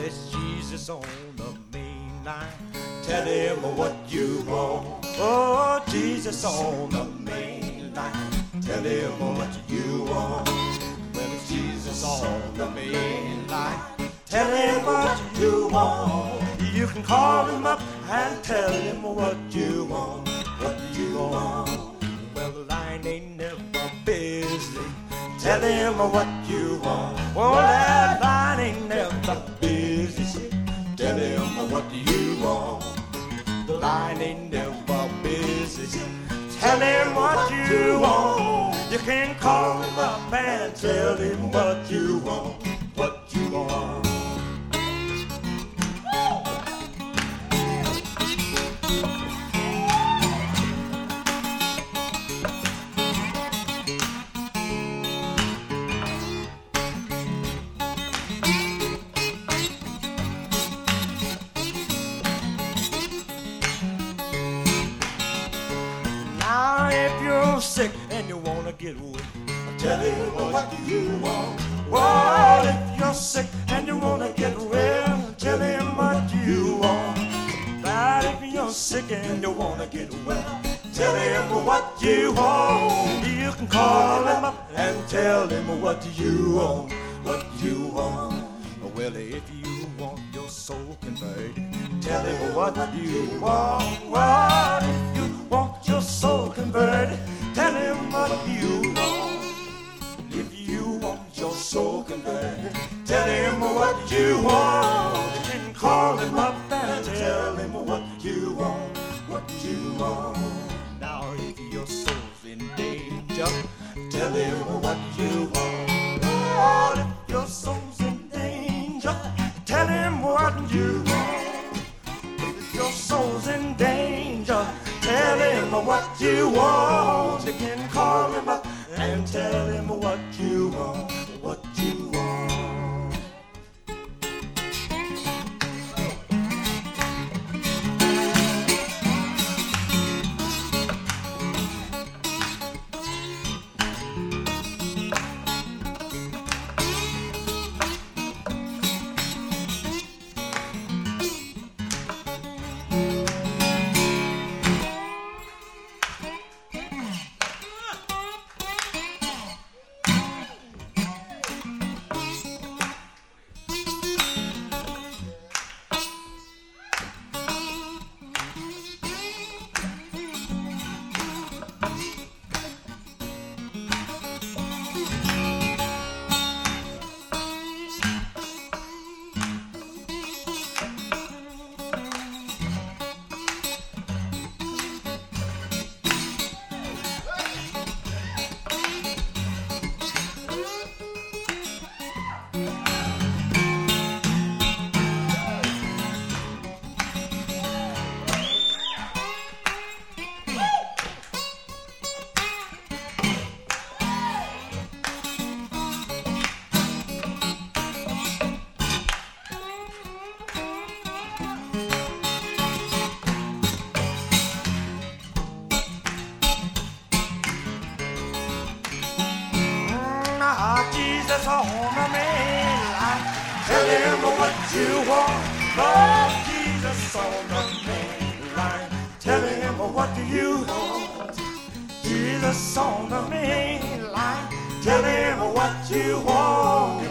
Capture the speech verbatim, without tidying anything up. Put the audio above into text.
it's Jesus on the main line. Tell him what you want. Oh, Jesus on the main line. Tell him what you want. Well, it's Jesus on the main line. Tell him what you want. You can call him up and tell him what you want. What you want. Well, the line ain't never busy. Tell him what you want. Well, that line ain't never busy. Tell him what you want. The line ain't never busy. Tell him what you want. You can call him up and tell him what you want. What you want. Now if you're sick and you wanna get well, tell him what you want. Well, if you're sick and you wanna get well, tell him what you want. But if you're sick and you wanna get well, tell him what you want. You can call him up and tell him what you want. What you want. Well, if you want your soul converted, tell him what you want. What if you want your soul converted? Tell him what you want. If you want your soul converted, tell him what you want. You can call him up and tell him what you want. What you want. Now if your soul's in danger, tell him what you want. What if your soul's in danger? Tell him what you want. If your soul's in danger, tell him what you want. You can call him up and tell him what you want. What you want. Jesus on the main line. Tell him what you want. Oh, Jesus on the main line. Tell him what you want. Jesus on the main line. Tell him what you want.